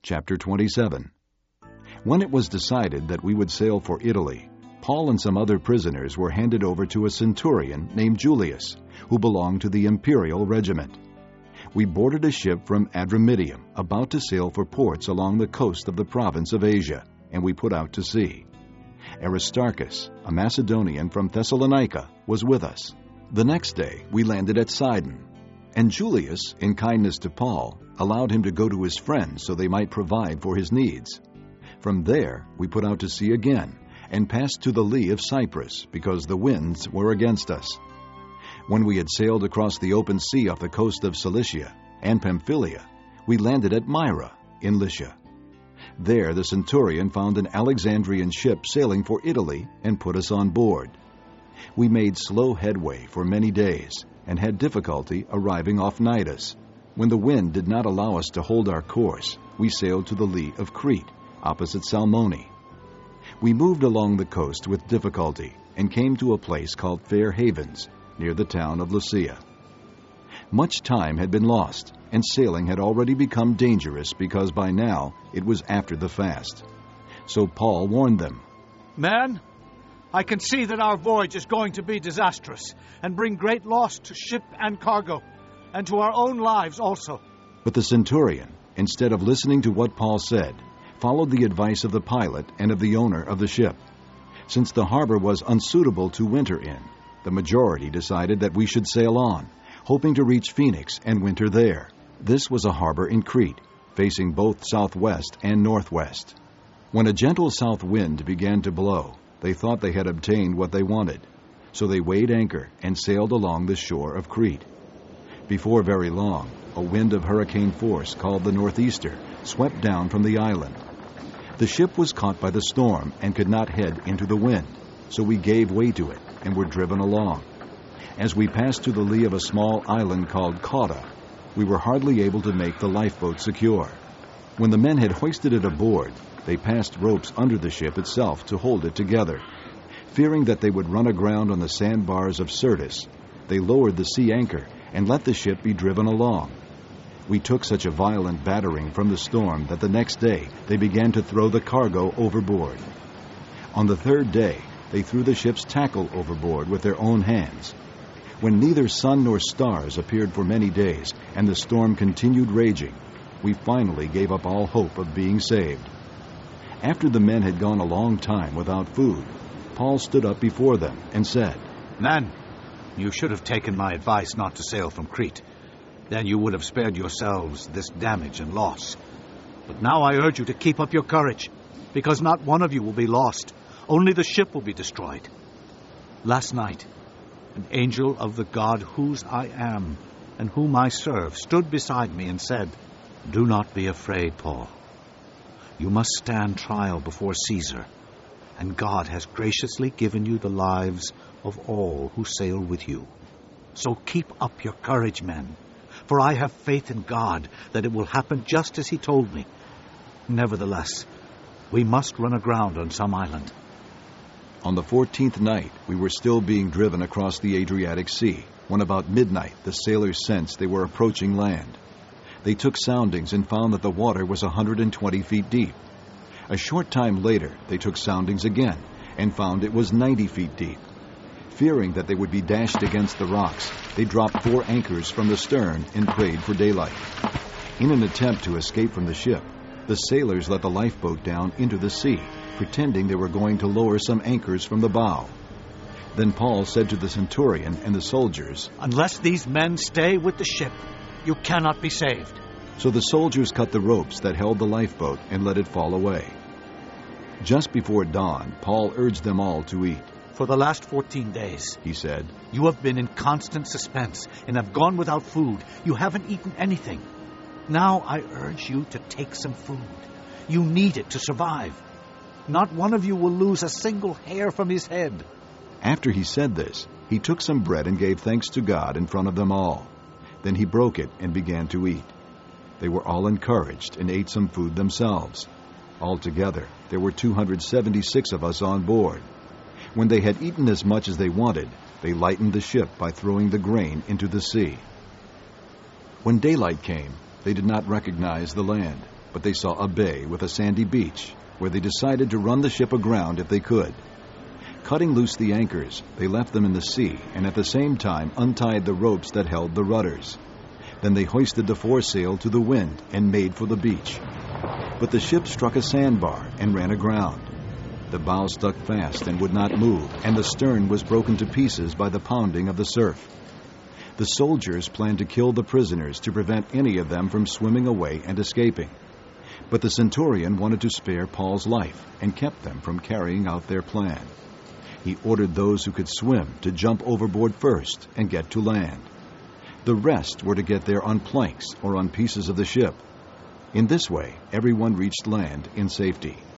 Chapter 27. When it was decided that we would sail for Italy, Paul and some other prisoners were handed over to a centurion named Julius, who belonged to the imperial regiment. We boarded a ship from Adramyttium, about to sail for ports along the coast of the province of Asia, and we put out to sea. Aristarchus, a Macedonian from Thessalonica, was with us. The next day we landed at Sidon, and Julius, in kindness to Paul, allowed him to go to his friends so they might provide for his needs. From there we put out to sea again, and passed to the lee of Cyprus, because the winds were against us. When we had sailed across the open sea off the coast of Cilicia and Pamphylia, we landed at Myra in Lycia. There the centurion found an Alexandrian ship sailing for Italy and put us on board. We made slow headway for many days and had difficulty arriving off Cnidus. When the wind did not allow us to hold our course, we sailed to the lee of Crete, opposite Salmone. We moved along the coast with difficulty and came to a place called Fair Havens, near the town of Lasea. Much time had been lost, and sailing had already become dangerous because by now it was after the fast. So Paul warned them. Men, I can see that our voyage is going to be disastrous and bring great loss to ship and cargo, and to our own lives also. But the centurion, instead of listening to what Paul said, followed the advice of the pilot and of the owner of the ship. Since the harbor was unsuitable to winter in, the majority decided that we should sail on, hoping to reach Phoenix and winter there. This was a harbor in Crete, facing both southwest and northwest. When a gentle south wind began to blow, they thought they had obtained what they wanted, so they weighed anchor and sailed along the shore of Crete. Before very long, a wind of hurricane force called the Northeaster swept down from the island. The ship was caught by the storm and could not head into the wind, so we gave way to it and were driven along. As we passed to the lee of a small island called Cauda, we were hardly able to make the lifeboat secure. When the men had hoisted it aboard, they passed ropes under the ship itself to hold it together. Fearing that they would run aground on the sandbars of Syrtis, they lowered the sea anchor and let the ship be driven along. We took such a violent battering from the storm that the next day they began to throw the cargo overboard. On the third day, they threw the ship's tackle overboard with their own hands. When neither sun nor stars appeared for many days and the storm continued raging, we finally gave up all hope of being saved. After the men had gone a long time without food, Paul stood up before them and said, Men, you should have taken my advice not to sail from Crete. Then you would have spared yourselves this damage and loss. But now I urge you to keep up your courage, because not one of you will be lost. Only the ship will be destroyed. Last night, an angel of the God whose I am and whom I serve stood beside me and said, Do not be afraid, Paul. You must stand trial before Caesar, and God has graciously given you the lives of all who sail with you. So keep up your courage, men, for I have faith in God that it will happen just as he told me. Nevertheless, we must run aground on some island. On the 14th night, we were still being driven across the Adriatic Sea, when about midnight the sailors sensed they were approaching land. They took soundings and found that the water was 120 feet deep. A short time later, they took soundings again and found it was 90 feet deep. Fearing that they would be dashed against the rocks, they dropped 4 anchors from the stern and prayed for daylight. In an attempt to escape from the ship, the sailors let the lifeboat down into the sea, pretending they were going to lower some anchors from the bow. Then Paul said to the centurion and the soldiers, Unless these men stay with the ship, you cannot be saved. So the soldiers cut the ropes that held the lifeboat and let it fall away. Just before dawn, Paul urged them all to eat. For the last 14 days, he said, you have been in constant suspense and have gone without food. You haven't eaten anything. Now I urge you to take some food. You need it to survive. Not one of you will lose a single hair from his head. After he said this, he took some bread and gave thanks to God in front of them all. Then he broke it and began to eat. They were all encouraged and ate some food themselves. Altogether, there were 276 of us on board. When they had eaten as much as they wanted, they lightened the ship by throwing the grain into the sea. When daylight came, they did not recognize the land, but they saw a bay with a sandy beach, where they decided to run the ship aground if they could. Cutting loose the anchors, they left them in the sea and at the same time untied the ropes that held the rudders. Then they hoisted the foresail to the wind and made for the beach. But the ship struck a sandbar and ran aground. The bow stuck fast and would not move, and the stern was broken to pieces by the pounding of the surf. The soldiers planned to kill the prisoners to prevent any of them from swimming away and escaping. But the centurion wanted to spare Paul's life and kept them from carrying out their plan. He ordered those who could swim to jump overboard first and get to land. The rest were to get there on planks or on pieces of the ship. In this way, everyone reached land in safety.